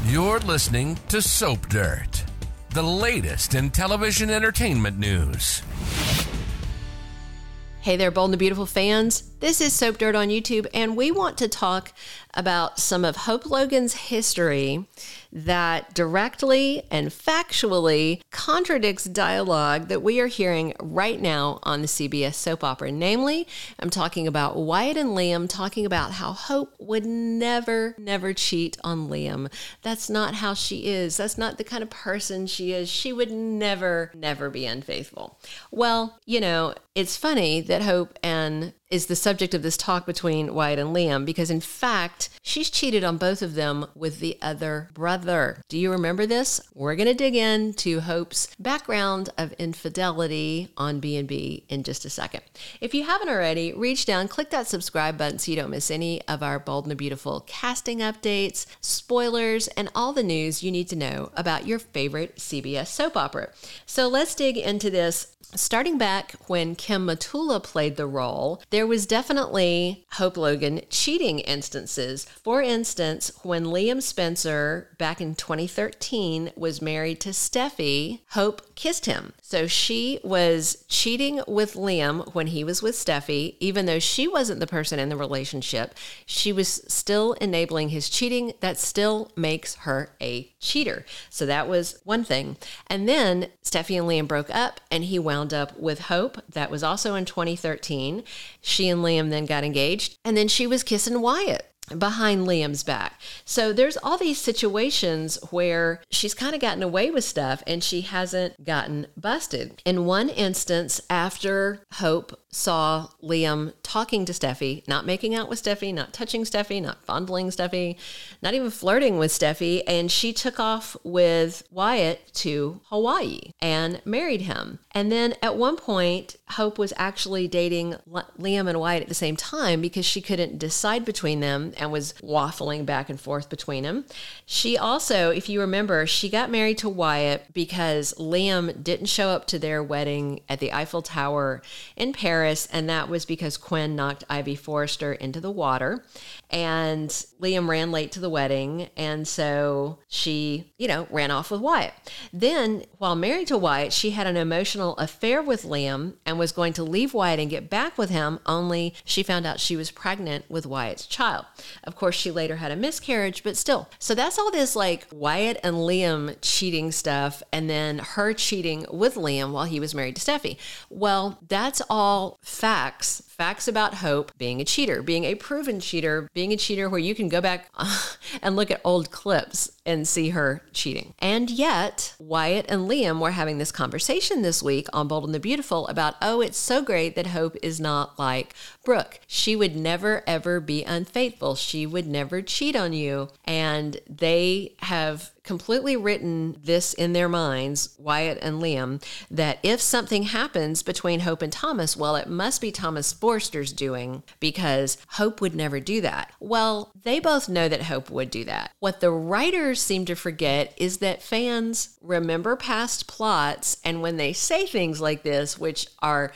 You're listening to Soap Dirt, the latest in television entertainment news. Hey there, Bold and the Beautiful fans. This is Soap Dirt on YouTube, and we want to talk about some of Hope Logan's history that directly and factually contradicts dialogue that we are hearing right now on the CBS soap opera. Namely, I'm talking about Wyatt and Liam talking about how Hope would never cheat on Liam. That's not how she is. That's not the kind of person she is. She would never be unfaithful. Well, you know, it's funny that Hope is the subject of this talk between Wyatt and Liam because, in fact, she's cheated on both of them with the other brother. Do you remember this? We're going to dig into Hope's background of infidelity on B&B in just a second. If you haven't already, reach down, click that subscribe button so you don't miss any of our Bold and the Beautiful casting updates, spoilers, and all the news you need to know about your favorite CBS soap opera. So let's dig into this. Starting back when Kim Matula played the role, there was definitely Hope Logan cheating instances. For instance, when Liam Spencer, back in 2013, was married to Steffi, Hope kissed him. So she was cheating with Liam when he was with Steffi, even though she wasn't the person in the relationship. She was still enabling his cheating. That still makes her a cheater. So that was one thing. And then Steffi and Liam broke up, and he wound up with Hope. That was also in 2013. She and Liam then got engaged, and then she was kissing Wyatt behind Liam's back. So there's all these situations where she's kind of gotten away with stuff and she hasn't gotten busted. In one instance, after Hope saw Liam talking to Steffi, not making out with Steffi, not touching Steffi, not fondling Steffi, not even flirting with Steffi, and she took off with Wyatt to Hawaii and married him. And then at one point, Hope was actually dating Liam and Wyatt at the same time because she couldn't decide between them and was waffling back and forth between them. She also, if you remember, she got married to Wyatt because Liam didn't show up to their wedding at the Eiffel Tower in Paris, and that was because Quinn knocked Ivy Forrester into the water, and Liam ran late to the wedding, and so she, ran off with Wyatt. Then, while married to Wyatt, she had an emotional affair with Liam and was going to leave Wyatt and get back with him, only she found out she was pregnant with Wyatt's child. Of course, she later had a miscarriage, but still. So that's all this Wyatt and Liam cheating stuff, and then her cheating with Liam while he was married to Steffi. Well, that's all facts about Hope being a cheater, being a proven cheater, being a cheater where you can go back and look at old clips and see her cheating. And yet, Wyatt and Liam were having this conversation this week on Bold and the Beautiful about, it's so great that Hope is not like Brooke. She would never, ever be unfaithful. She would never cheat on you. And they have completely written this in their minds, Wyatt and Liam, that if something happens between Hope and Thomas, well, it must be Thomas Forster's doing because Hope would never do that. Well, they both know that Hope would do that. What the writers seem to forget is that fans remember past plots, and when they say things like this, which are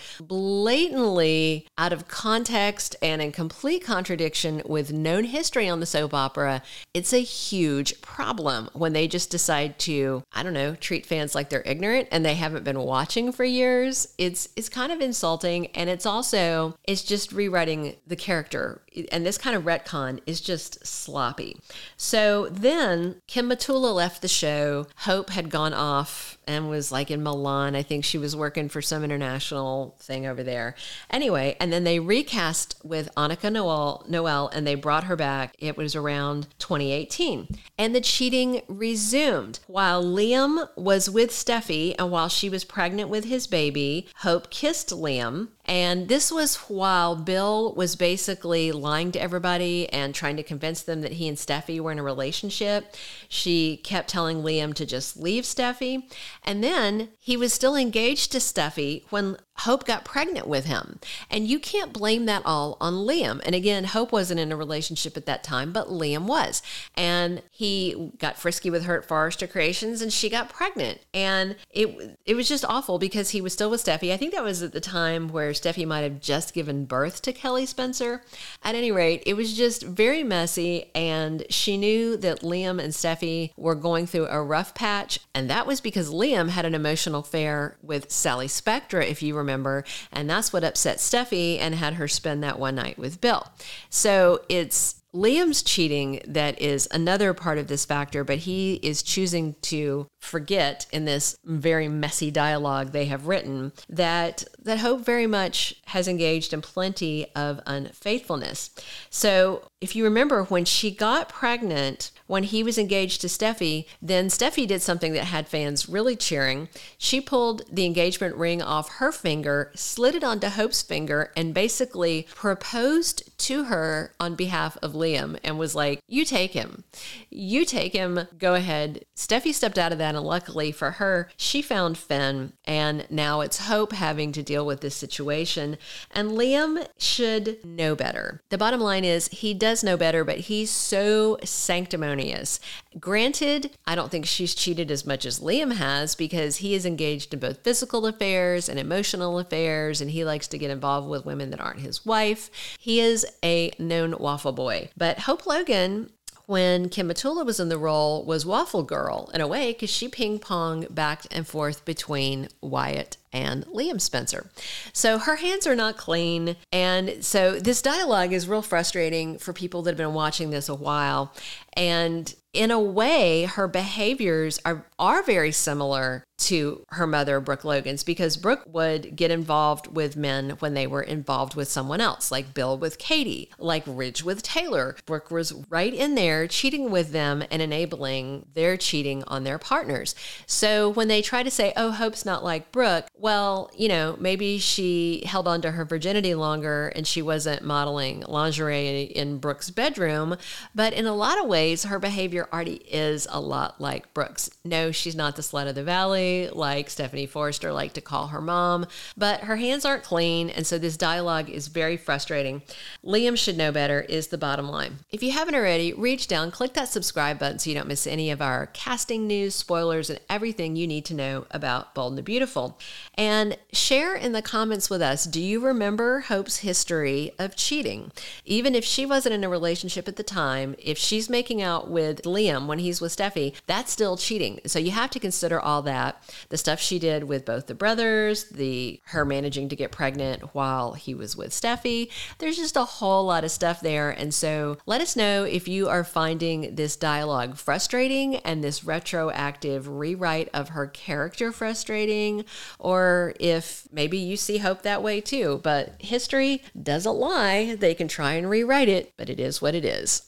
blatantly out of context and in complete contradiction with known history on the soap opera, it's a huge problem when they just decide to, treat fans like they're ignorant and they haven't been watching for years. It's kind of insulting, and it's just rewriting the character. And this kind of retcon is just sloppy. So then Kim Matula left the show. Hope had gone off and was in Milan. I think she was working for some international thing over there. Anyway, and then they recast with Annika Noel, and they brought her back. It was around 2018. And the cheating resumed. While Liam was with Steffi and while she was pregnant with his baby, Hope kissed Liam. And this was while Bill was basically lying to everybody and trying to convince them that he and Steffi were in a relationship. She kept telling Liam to just leave Steffi. And then he was still engaged to Steffi when Hope got pregnant with him. And you can't blame that all on Liam. And again, Hope wasn't in a relationship at that time, but Liam was. And he got frisky with her at Forrester Creations and she got pregnant. And it was just awful because he was still with Steffi. I think that was at the time where Steffi might have just given birth to Kelly Spencer. At any rate, it was just very messy. And she knew that Liam and Steffi were going through a rough patch. And that was because Liam had an emotional affair with Sally Spectra, if you remember. And that's what upset Steffi and had her spend that one night with Bill. So it's Liam's cheating that is another part of this factor, but he is choosing to forget in this very messy dialogue they have written that Hope very much has engaged in plenty of unfaithfulness. So if you remember, when she got pregnant, when he was engaged to Steffi, then Steffi did something that had fans really cheering. She pulled the engagement ring off her finger, slid it onto Hope's finger, and basically proposed to her on behalf of Liam and was like, you take him. You take him. Go ahead. Steffi stepped out of that, and luckily for her, she found Finn, and now it's Hope having to deal with this situation. And Liam should know better. The bottom line is he does know better, but he's so sanctimonious. Granted, I don't think she's cheated as much as Liam has because he is engaged in both physical affairs and emotional affairs, and he likes to get involved with women that aren't his wife. He is a known waffle boy. But Hope Logan, when Kim Matula was in the role, was Waffle Girl in a way because she ping-ponged back and forth between Wyatt and Liam Spencer. So her hands are not clean. And so this dialogue is real frustrating for people that have been watching this a while. And in a way, her behaviors are very similar to her mother, Brooke Logan's, because Brooke would get involved with men when they were involved with someone else, like Bill with Katie, like Ridge with Taylor. Brooke was right in there cheating with them and enabling their cheating on their partners. So when they try to say, oh, Hope's not like Brooke, well, maybe she held on to her virginity longer and she wasn't modeling lingerie in Brooke's bedroom. But in a lot of ways, her behavior already is a lot like Brooke's. No, she's not the slut of the valley, like Stephanie Forrester liked to call her mom, but her hands aren't clean. And so this dialogue is very frustrating. Liam should know better is the bottom line. If you haven't already, reach down, click that subscribe button so you don't miss any of our casting news, spoilers, and everything you need to know about Bold and the Beautiful. And share in the comments with us, do you remember Hope's history of cheating? Even if she wasn't in a relationship at the time, if she's making out with Liam when he's with Steffi, that's still cheating. So you have to consider all that. The stuff she did with both the brothers, her managing to get pregnant while he was with Steffi. There's just a whole lot of stuff there. And so let us know if you are finding this dialogue frustrating and this retroactive rewrite of her character frustrating, or if maybe you see Hope that way too. But history doesn't lie. They can try and rewrite it, but it is what it is.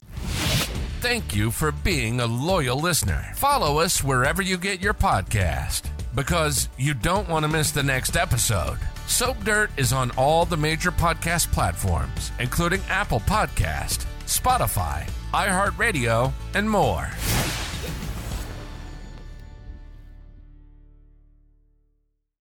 Thank you for being a loyal listener. Follow us wherever you get your podcast, because you don't want to miss the next episode. Soap Dirt is on all the major podcast platforms, including Apple Podcast, Spotify, iHeartRadio, and more.